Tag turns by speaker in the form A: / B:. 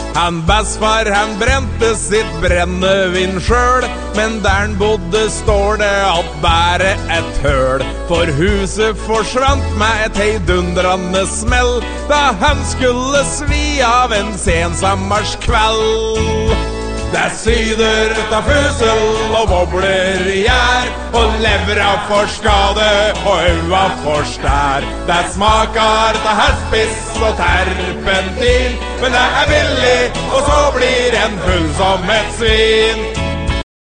A: Han bestfar, han brente sitt brennevin sjøl, men der han bodde står det at bare et høl. For huset forsvant med et heidundrande smell da han skulle svi av en sensammerskveld. Det syder ut av fusel og bobler i gjær, og levra får skade og øva får stær. Det smaker til hestpiss og terpentin, men det billig, og så blir en full som et svin.